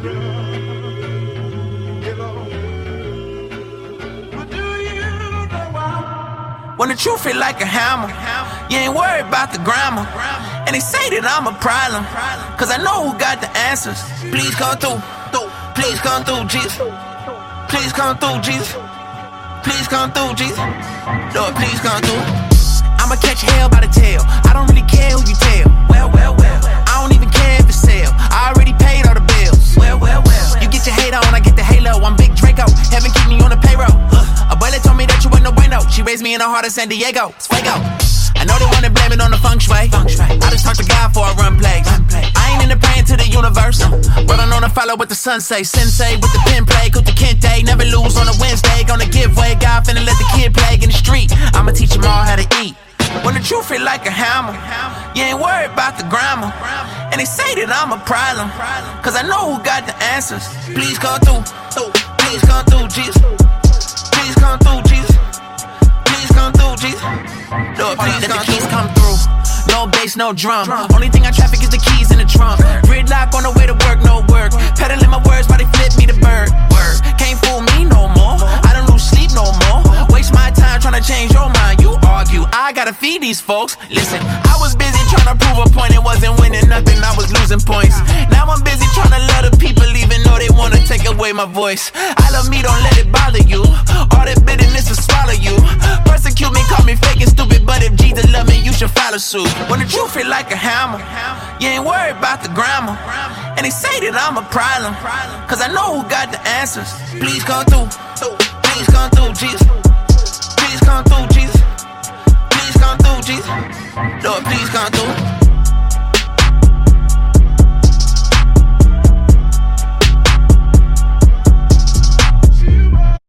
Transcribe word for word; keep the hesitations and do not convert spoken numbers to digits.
When the truth hit like a hammer, you ain't worried about the grammar. And they say that I'm a problem, cause I know who got the answers. Please come through, please come through, Jesus. Please come through, Jesus. Please come through, Jesus. Lord, please come through. I'ma catch hell by the tail. I don't really care who you tell. Well, well, well. I don't even care if it's sale. I already paid all the bills. Well, well, well. You get your hate on, I get the halo. I'm Big Draco. Heaven keep me on the payroll. Uh, Abuela told me that you ain't no bueno. She raised me in the heart of San Diego. It's Fuego. I know they wanna blame it on the feng shui. I just talk to God for a run play. I ain't into praying to the universe, but I'm known to follow what the sun say. Sensei with the pen play, Kuta Kente. Never lose on a Wednesday. Gonna give way, God finna let the kid play in the street. I'ma teach them all how to eat. When the truth hit like a hammer, you ain't worried about the grammar. And they say that I'm a problem, cause I know who got the answers. Please come through, please come through, Jesus. Please come through, Jesus. Please come through, Jesus. Lord, please let the keys come through. No bass, no drum. Only thing I traffic is the keys in the trunk. Gridlock on the way to work, no work. Peddling my words, but they flip me the bird. Word. Can't fool me no more. I don't lose sleep no more. Waste my time trying to change your mind. You argue, I gotta feed these folks. Listen, I was busy trying to prove a point. It wasn't winning nothing, I was losing points. Now I'm busy trying to love the people, even though they wanna take away my voice. I love me, don't let it bother you. All that bitterness will swallow you. Persecute me, call me fake and stupid, but if Jesus love me, you should follow suit. When the truth hit like a hammer, you ain't worried about the grammar. And they say that I'm a problem, cause I know who got the answers. Please come through, please come through, Jesus. Please come through, Jesus. Please come through, Jesus. Lord, please come through.